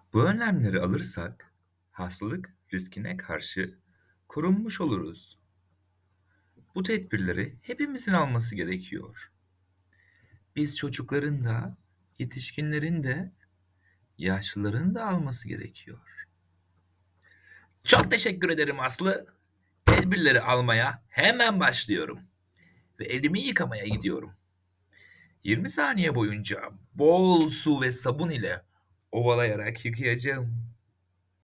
Bu önlemleri alırsak hastalık riskine karşı korunmuş oluruz. Bu tedbirleri hepimizin alması gerekiyor. Biz çocukların da, yetişkinlerin de, yaşlıların da alması gerekiyor. Çok teşekkür ederim Aslı. Tedbirleri almaya hemen başlıyorum ve elimi yıkamaya gidiyorum. 20 saniye boyunca bol su ve sabun ile ovalayarak yıkayacağım.